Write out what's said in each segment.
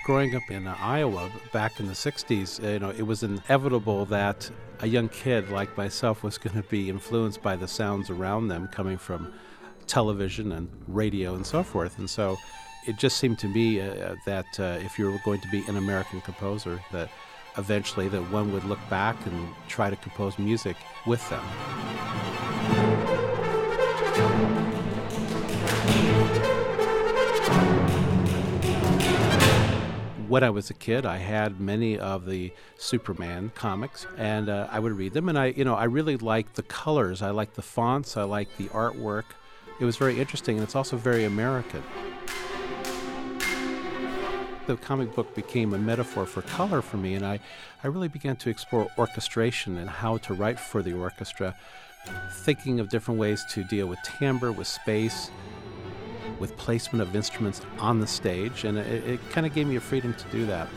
Growing up in Iowa back in the 60s, it was inevitable that a young kid like myself was going to be influenced by the sounds around them coming from television and radio and so forth. And so it just seemed to me that if you were going to be an American composer, that eventually that one would look back and try to compose music with them. When I was a kid, I had many of the Superman comics, and I would read them. And I really liked the colors. I liked the fonts. I liked the artwork. It was very interesting, and it's also very American. The comic book became a metaphor for color for me, and I really began to explore orchestration and how to write for the orchestra, thinking of different ways to deal with timbre, with space, with placement of instruments on the stage, and it kind of gave me a freedom to do that.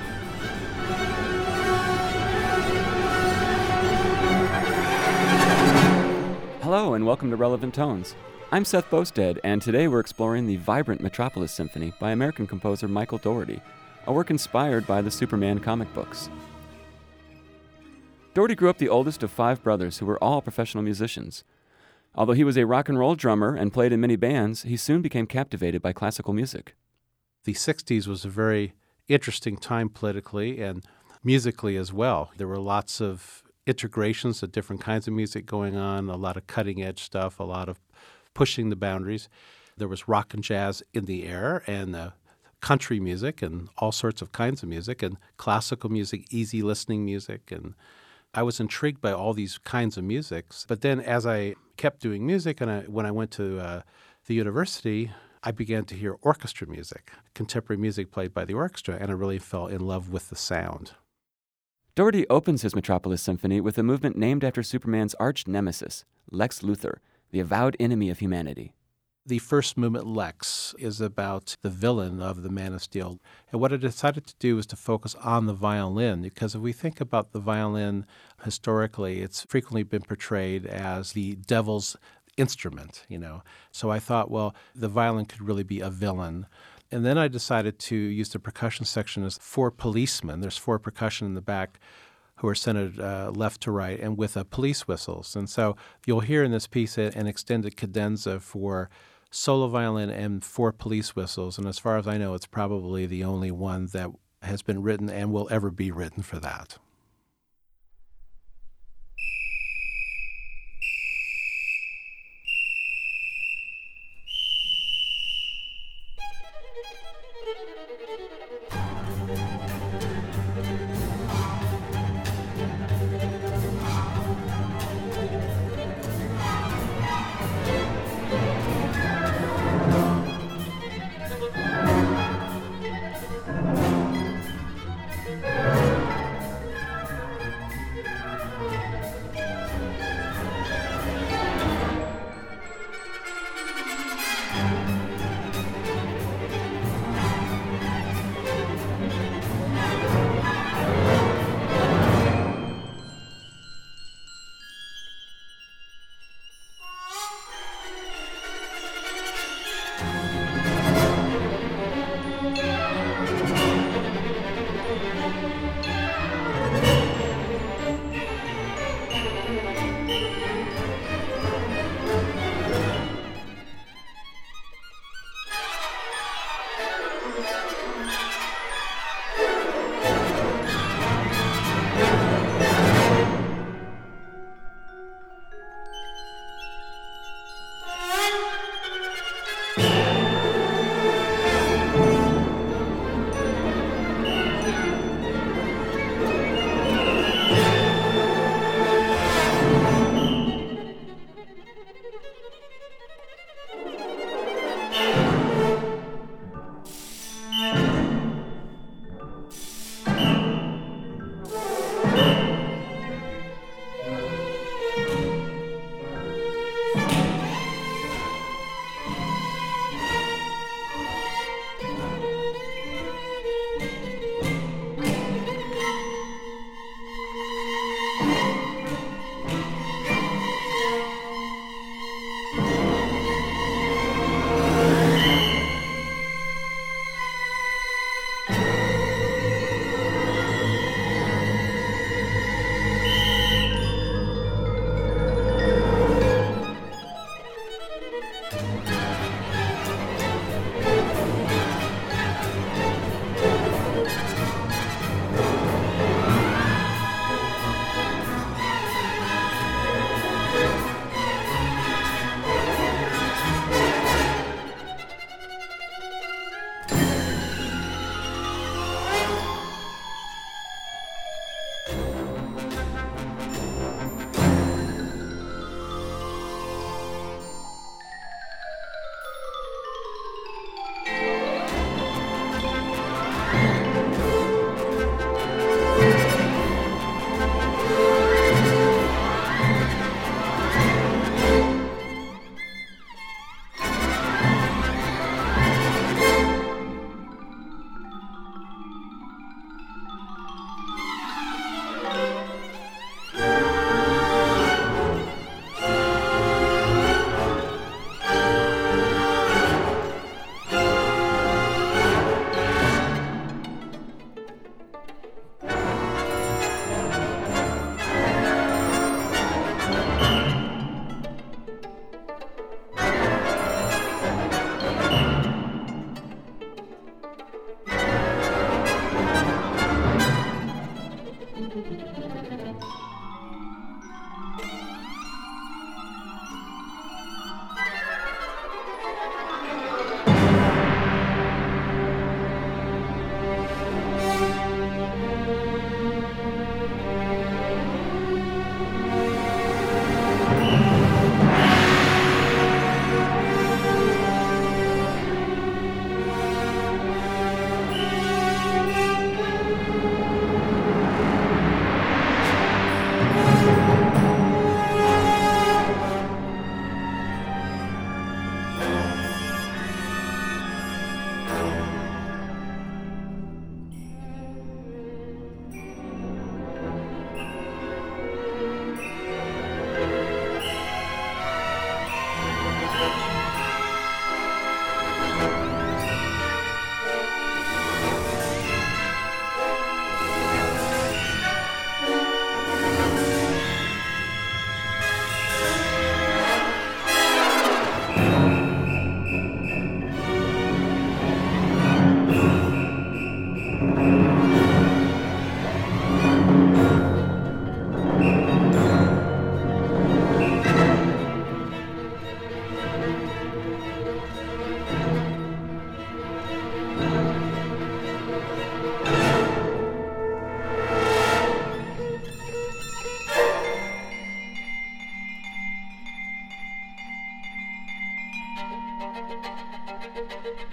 Hello and welcome to Relevant Tones. I'm Seth Bosted, and today we're exploring the vibrant Metropolis Symphony by American composer Michael Daugherty, a work inspired by the Superman comic books. Daugherty grew up the oldest of 5 brothers who were all professional musicians. Although he was a rock and roll drummer and played in many bands, he soon became captivated by classical music. The 60s was a very interesting time politically and musically as well. There were lots of integrations of different kinds of music going on, a lot of cutting-edge stuff, a lot of pushing the boundaries. There was rock and jazz in the air, and country music and all sorts of kinds of music, and classical music, easy listening music, and I was intrigued by all these kinds of musics. But then as I kept doing music, and when I went to the university, I began to hear orchestra music, contemporary music played by the orchestra, and I really fell in love with the sound. Daugherty opens his Metropolis Symphony with a movement named after Superman's arch nemesis, Lex Luthor, the avowed enemy of humanity. The first movement, Lex, is about the villain of the Man of Steel. And what I decided to do was to focus on the violin, because if we think about the violin historically, it's frequently been portrayed as the devil's instrument, So I thought, well, the violin could really be a villain. And then I decided to use the percussion section as 4 policemen. There's 4 percussion in the back who are centered left to right and with police whistles. And so you'll hear in this piece an extended cadenza for solo violin and 4 police whistles, and as far as I know, it's probably the only one that has been written and will ever be written for that.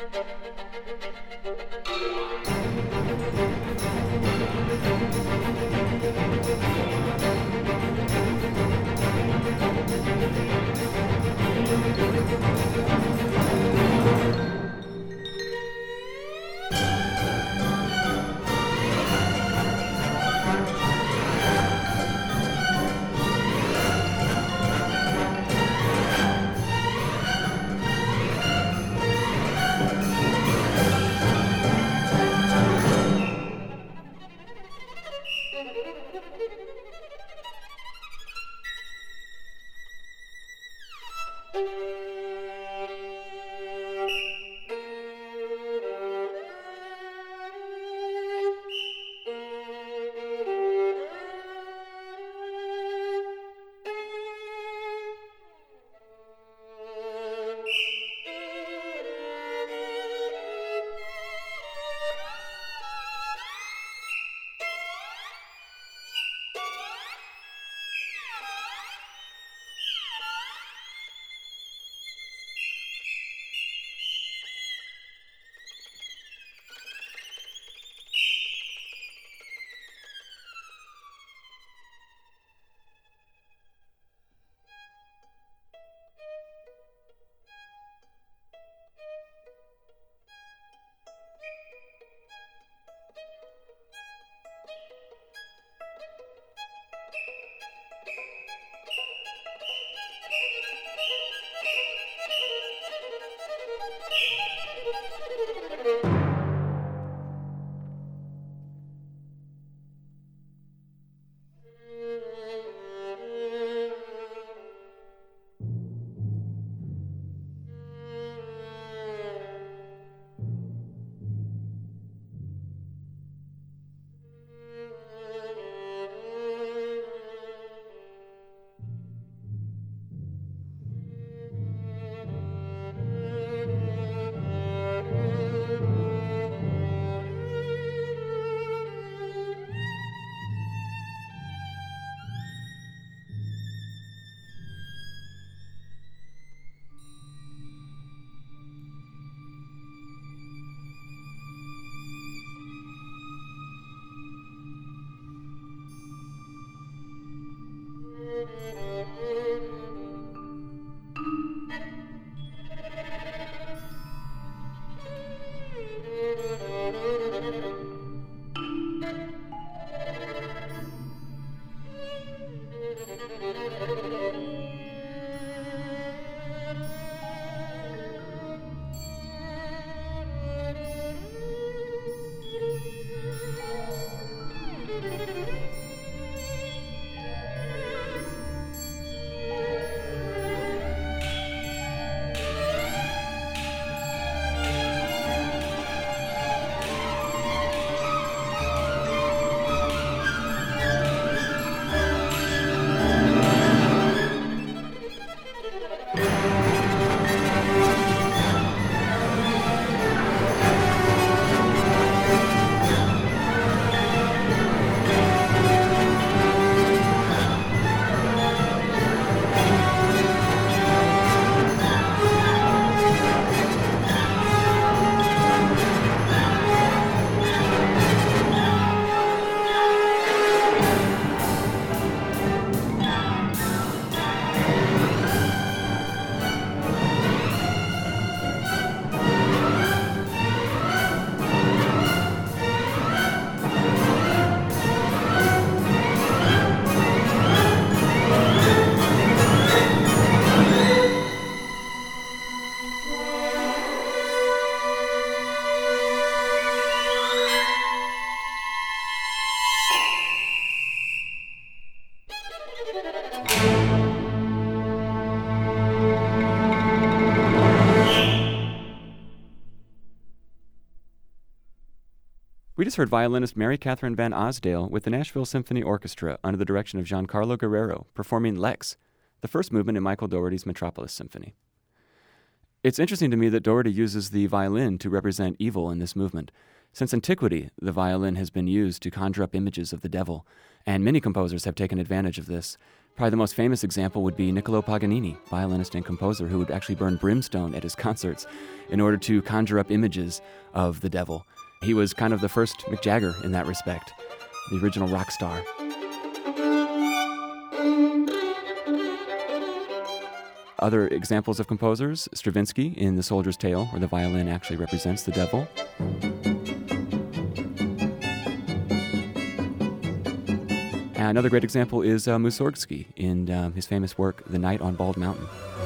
We just heard violinist Mary Catherine Van Osdale with the Nashville Symphony Orchestra under the direction of Giancarlo Guerrero performing Lex, the first movement in Michael Dougherty's Metropolis Symphony. It's interesting to me that Dougherty uses the violin to represent evil in this movement. Since antiquity, the violin has been used to conjure up images of the devil, and many composers have taken advantage of this. Probably the most famous example would be Niccolo Paganini, violinist and composer, who would actually burn brimstone at his concerts in order to conjure up images of the devil. He was kind of the first Mick Jagger in that respect, the original rock star. Other examples of composers, Stravinsky in The Soldier's Tale, where the violin actually represents the devil. Another great example is Mussorgsky in his famous work, The Night on Bald Mountain.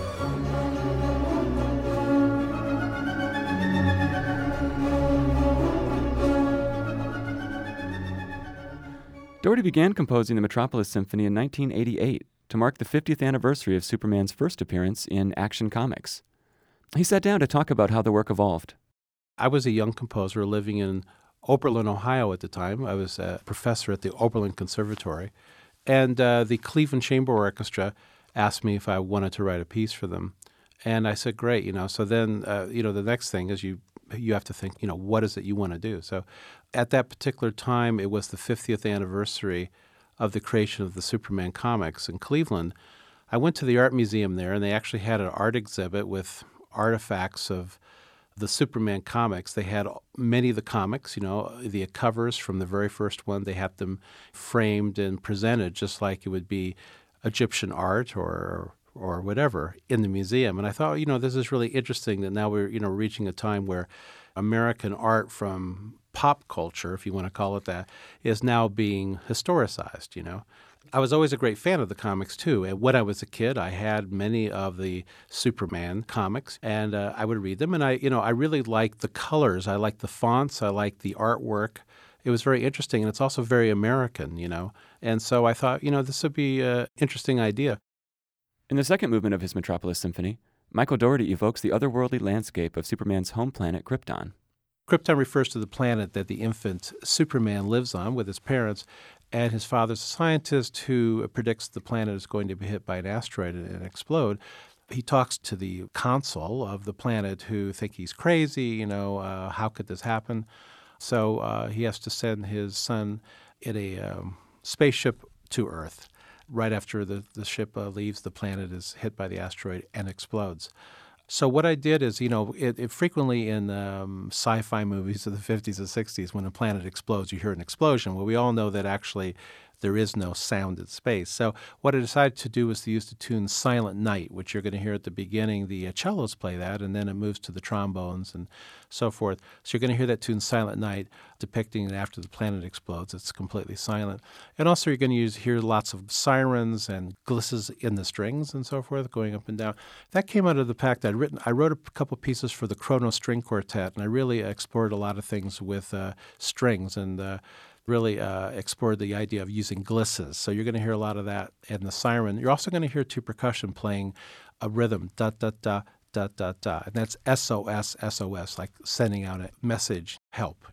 Doherty began composing the Metropolis Symphony in 1988 to mark the 50th anniversary of Superman's first appearance in Action Comics. He sat down to talk about how the work evolved. I was a young composer living in Oberlin, Ohio at the time. I was a professor at the Oberlin Conservatory. And the Cleveland Chamber Orchestra asked me if I wanted to write a piece for them. And I said, great, So then, the next thing is you have to think, what is it you want to do? So at that particular time, it was the 50th anniversary of the creation of the Superman comics in Cleveland. I went to the art museum there, and they actually had an art exhibit with artifacts of the Superman comics. They had many of the comics, the covers from the very first one. They had them framed and presented just like it would be Egyptian art or whatever in the museum. And I thought, this is really interesting that now we're, reaching a time where American art from pop culture, if you want to call it that, is now being historicized, I was always a great fan of the comics, too. And when I was a kid, I had many of the Superman comics, and I would read them. And I really liked the colors. I liked the fonts. I liked the artwork. It was very interesting, and it's also very American, And so I thought, this would be an interesting idea. In the second movement of his Metropolis Symphony, Michael Dougherty evokes the otherworldly landscape of Superman's home planet, Krypton. Krypton refers to the planet that the infant Superman lives on with his parents, and his father's a scientist who predicts the planet is going to be hit by an asteroid and explode. He talks to the consul of the planet who think he's crazy, how could this happen? So he has to send his son in a spaceship to Earth. Right after the ship leaves, the planet is hit by the asteroid and explodes. So what I did is, it frequently in sci-fi movies of the 50s and 60s, when a planet explodes, you hear an explosion. Well, we all know that actually there is no sound in space. So what I decided to do was to use the tune Silent Night, which you're going to hear at the beginning. The cellos play that, and then it moves to the trombones and so forth. So you're going to hear that tune Silent Night, depicting that after the planet explodes, it's completely silent. And also you're going to hear lots of sirens and glisses in the strings and so forth, going up and down. That came out of the fact that I wrote a couple pieces for the Kronos String Quartet, and I really explored a lot of things with strings and really explored the idea of using glisses. So you're going to hear a lot of that in the siren. You're also going to hear two percussion playing a rhythm, da-da-da, da-da-da. And that's SOS, SOS, like sending out a message, help.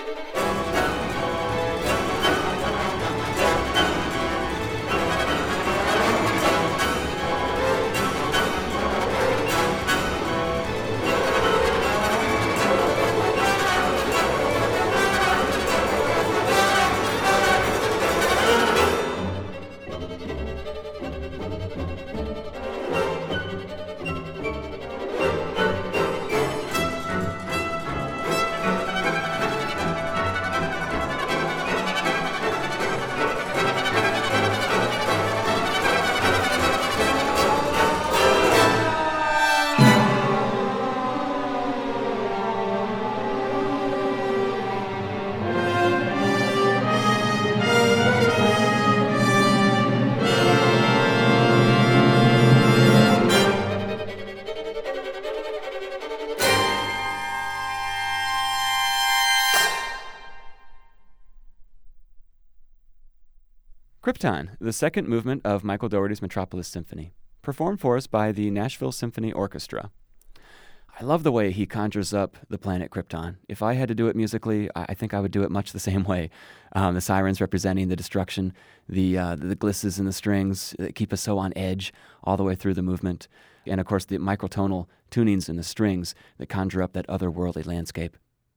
Krypton, the second movement of Michael Dougherty's Metropolis Symphony, performed for us by the Nashville Symphony Orchestra. I love the way he conjures up the planet Krypton. If I had to do it musically, I think I would do it much the same way. The sirens representing the destruction, the glisses and the strings that keep us so on edge all the way through the movement, and of course the microtonal tunings in the strings that conjure up that otherworldly landscape.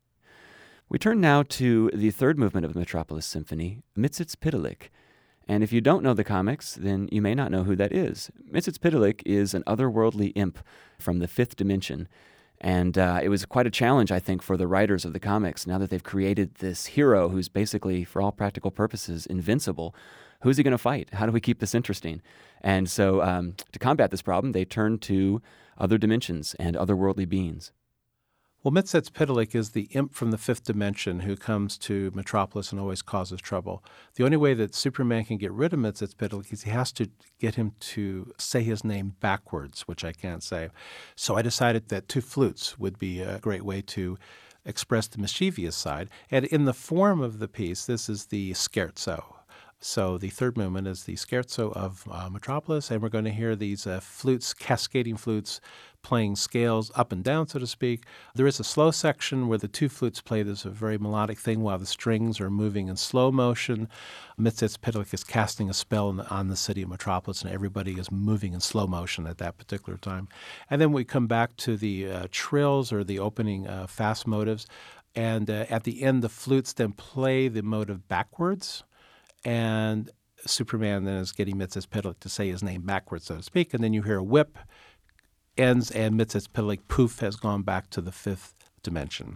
We turn now to the third movement of the Metropolis Symphony, Mxyzptlk. And if you don't know the comics, then you may not know who that is. Mxyzptlk is an otherworldly imp from the fifth dimension. And it was quite a challenge, I think, for the writers of the comics. Now that they've created this hero who's basically, for all practical purposes, invincible, who's he going to fight? How do we keep this interesting? And so to combat this problem, they turned to other dimensions and otherworldly beings. Well, Mxyzptlk is the imp from the fifth dimension who comes to Metropolis and always causes trouble. The only way that Superman can get rid of Mxyzptlk is he has to get him to say his name backwards, which I can't say. So I decided that two flutes would be a great way to express the mischievous side. And in the form of the piece, this is the scherzo. So the third movement is the scherzo of Metropolis, and we're going to hear these flutes, cascading flutes, playing scales up and down, so to speak. There is a slow section where the two flutes play this very melodic thing while the strings are moving in slow motion. Mxyzptlk is casting a spell on the city of Metropolis, and everybody is moving in slow motion at that particular time. And then we come back to the trills or the opening fast motives, and at the end the flutes then play the motive backwards. And Superman then is getting Mxyzptlk to say his name backwards, so to speak. And then you hear a whip, ends, and Mxyzptlk, poof, has gone back to the fifth dimension.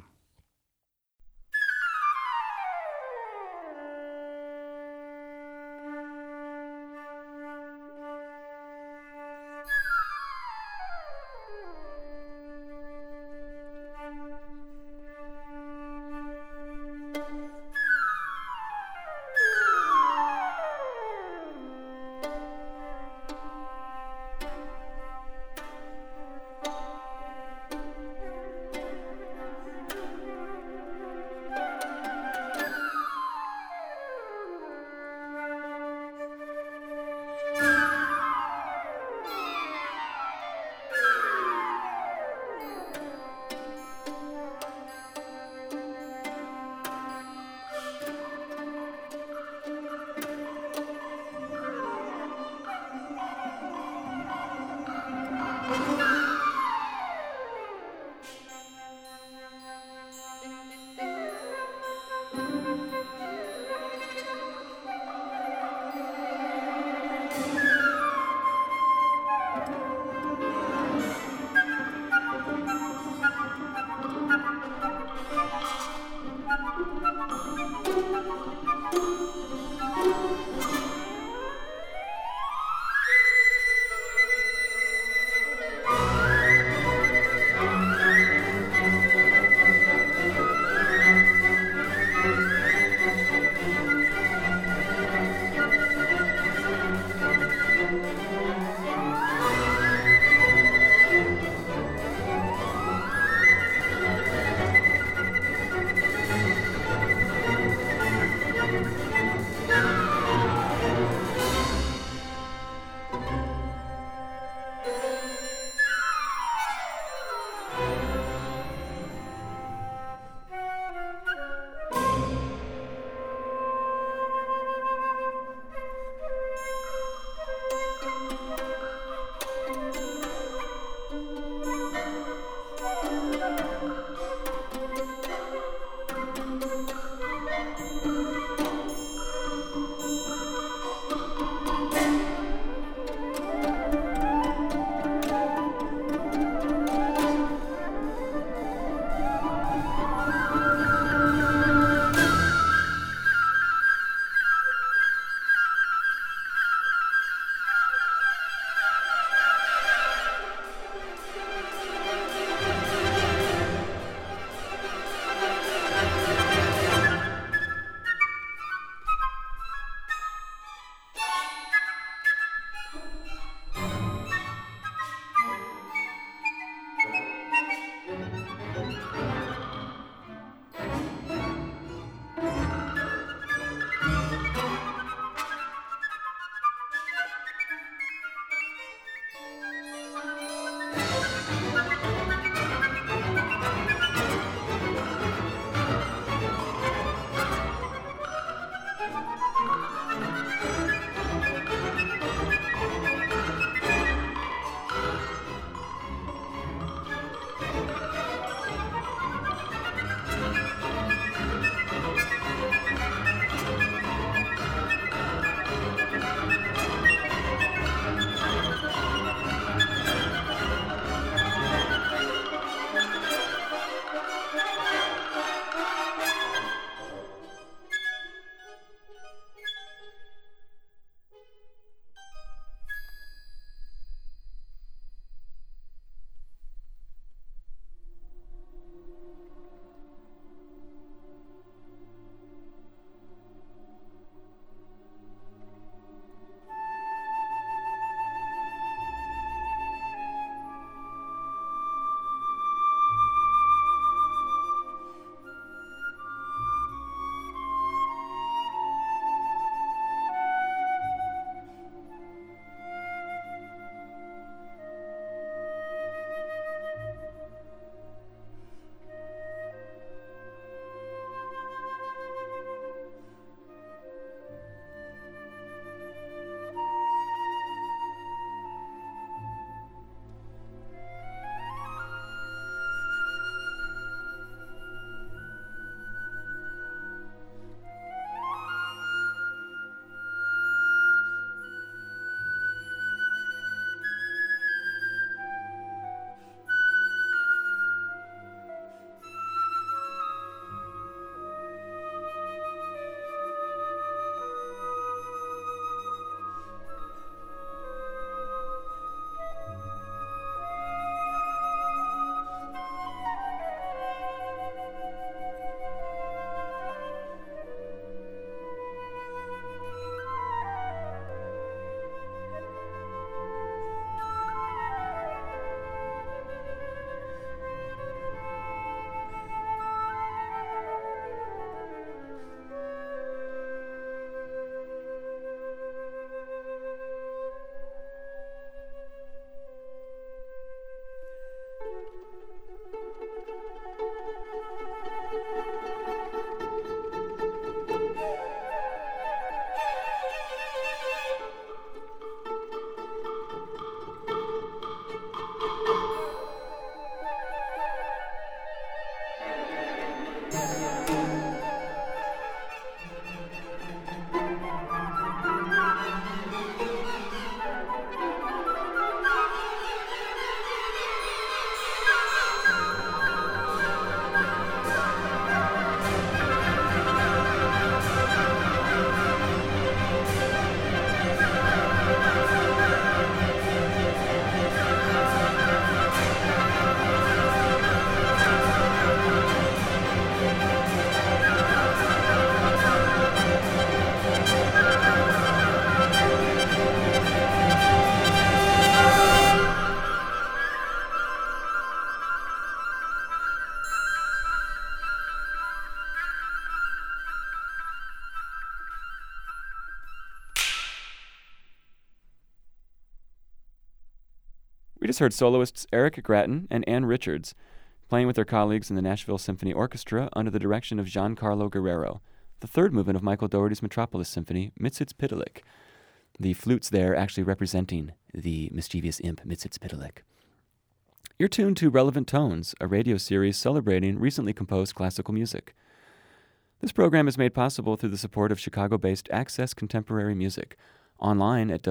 We just heard soloists Eric Gratton and Ann Richards playing with their colleagues in the Nashville Symphony Orchestra under the direction of Giancarlo Guerrero, the third movement of Michael Dougherty's Metropolis Symphony, Mitsitspitalik. The flutes there actually representing the mischievous imp Mitsitspitalik. You're tuned to Relevant Tones, a radio series celebrating recently composed classical music. This program is made possible through the support of Chicago-based Access Contemporary Music, online at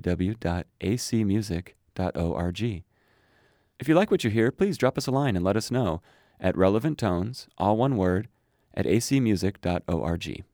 www.acmusic.org. If you like what you hear, please drop us a line and let us know at Relevant Tones, all one word, at acmusic.org.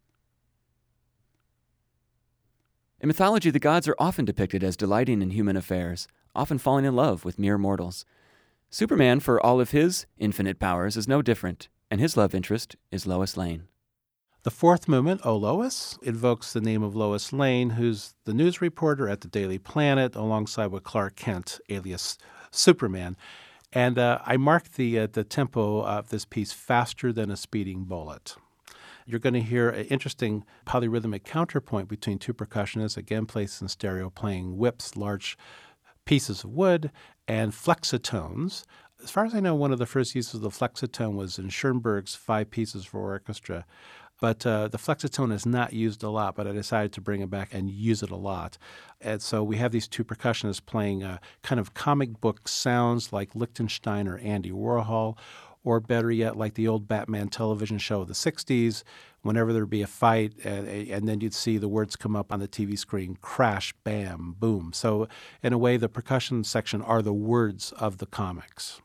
In mythology, the gods are often depicted as delighting in human affairs, often falling in love with mere mortals. Superman, for all of his infinite powers, is no different, and his love interest is Lois Lane. The fourth movement, O Lois, invokes the name of Lois Lane, who's the news reporter at the Daily Planet, alongside with Clark Kent, alias Superman. And I marked the tempo of this piece faster than a speeding bullet. You're going to hear an interesting polyrhythmic counterpoint between two percussionists, again placed in stereo, playing whips, large pieces of wood, and flexitones. As far as I know, one of the first uses of the flexitone was in Schoenberg's 5 Pieces for Orchestra. But the flexitone is not used a lot, but I decided to bring it back and use it a lot. And so we have these two percussionists playing kind of comic book sounds like Lichtenstein or Andy Warhol, or better yet, like the old Batman television show of the 60s, whenever there'd be a fight, and then you'd see the words come up on the TV screen, crash, bam, boom. So in a way, the percussion section are the words of the comics.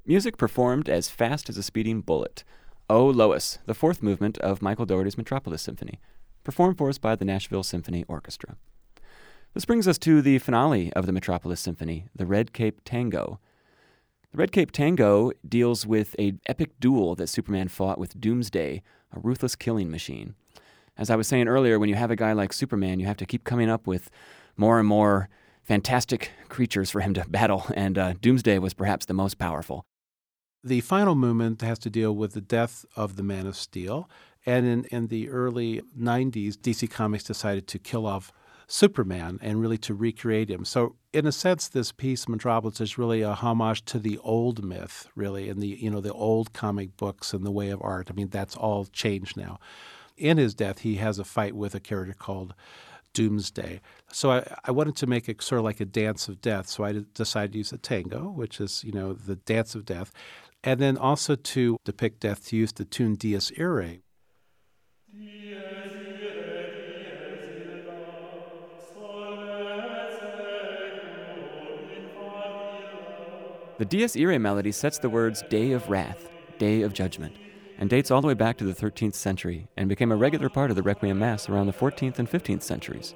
Music performed as fast as a speeding bullet. O Lois, the fourth movement of Michael Dougherty's Metropolis Symphony, performed for us by the Nashville Symphony Orchestra. This brings us to the finale of the Metropolis Symphony, the Red Cape Tango. The Red Cape Tango deals with an epic duel that Superman fought with Doomsday, a ruthless killing machine. As I was saying earlier, when you have a guy like Superman, you have to keep coming up with more and more fantastic creatures for him to battle, and Doomsday was perhaps the most powerful. The final movement has to deal with the death of the Man of Steel. And in the early 90s, DC Comics decided to kill off Superman and really to recreate him. So in a sense, this piece, Metropolis, is really a homage to the old myth, really, and the old comic books and the way of art. I mean, that's all changed now. In his death, he has a fight with a character called Doomsday. So I wanted to make it sort of like a dance of death. So I decided to use a tango, which is, the dance of death. And then also to depict death, to use the tune Dies Irae. The Dies Irae melody sets the words Day of Wrath, Day of Judgment, and dates all the way back to the 13th century and became a regular part of the Requiem Mass around the 14th and 15th centuries.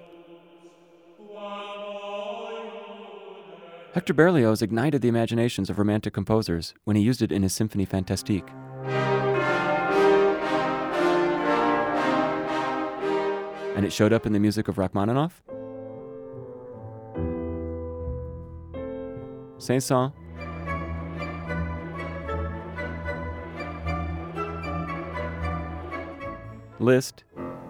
Hector Berlioz ignited the imaginations of Romantic composers when he used it in his Symphonie Fantastique. And it showed up in the music of Rachmaninoff, Saint-Saëns, Liszt,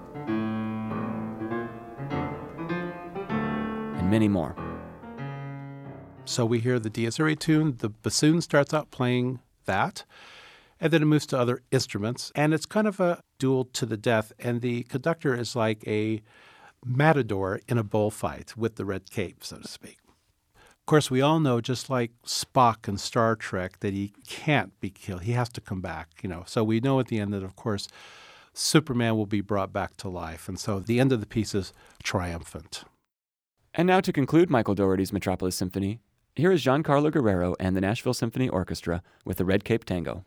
and many more. So we hear the Dies Irae tune, the bassoon starts out playing that, and then it moves to other instruments, and it's kind of a duel to the death, and the conductor is like a matador in a bullfight with the red cape, so to speak. Of course, we all know, just like Spock in Star Trek, that he can't be killed. He has to come back, So we know at the end that, of course, Superman will be brought back to life, and so the end of the piece is triumphant. And now to conclude Michael Dougherty's Metropolis Symphony, here is Giancarlo Guerrero and the Nashville Symphony Orchestra with the Red Cape Tango.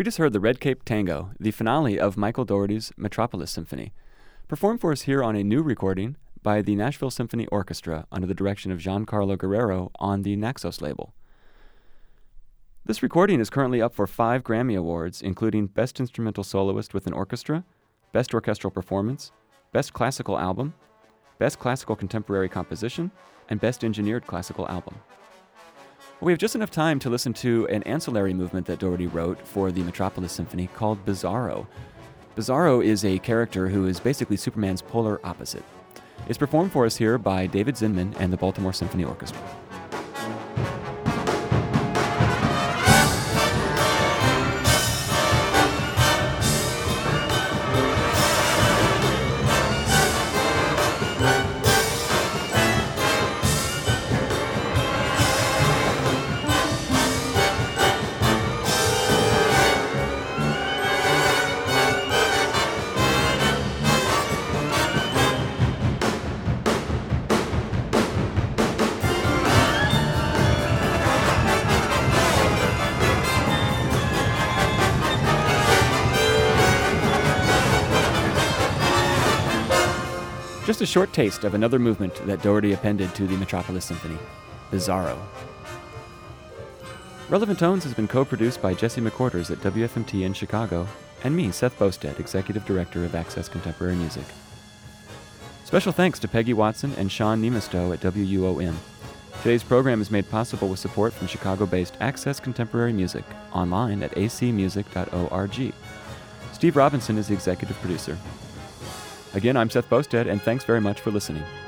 We just heard the Red Cape Tango, the finale of Michael Dougherty's Metropolis Symphony, performed for us here on a new recording by the Nashville Symphony Orchestra under the direction of Giancarlo Guerrero on the Naxos label. This recording is currently up for 5 Grammy Awards, including Best Instrumental Soloist with an Orchestra, Best Orchestral Performance, Best Classical Album, Best Classical Contemporary Composition, and Best Engineered Classical Album. We have just enough time to listen to an ancillary movement that Dougherty wrote for the Metropolis Symphony called Bizarro. Bizarro is a character who is basically Superman's polar opposite. It's performed for us here by David Zinman and the Baltimore Symphony Orchestra. Just a short taste of another movement that Dougherty appended to the Metropolis Symphony, Bizarro. Relevant Tones has been co-produced by Jesse McQuarters at WFMT in Chicago, and me, Seth Boustead, Executive Director of Access Contemporary Music. Special thanks to Peggy Watson and Sean Nemisto at WUOM. Today's program is made possible with support from Chicago-based Access Contemporary Music, online at acmusic.org. Steve Robinson is the executive producer. Again, I'm Seth Boustead, and thanks very much for listening.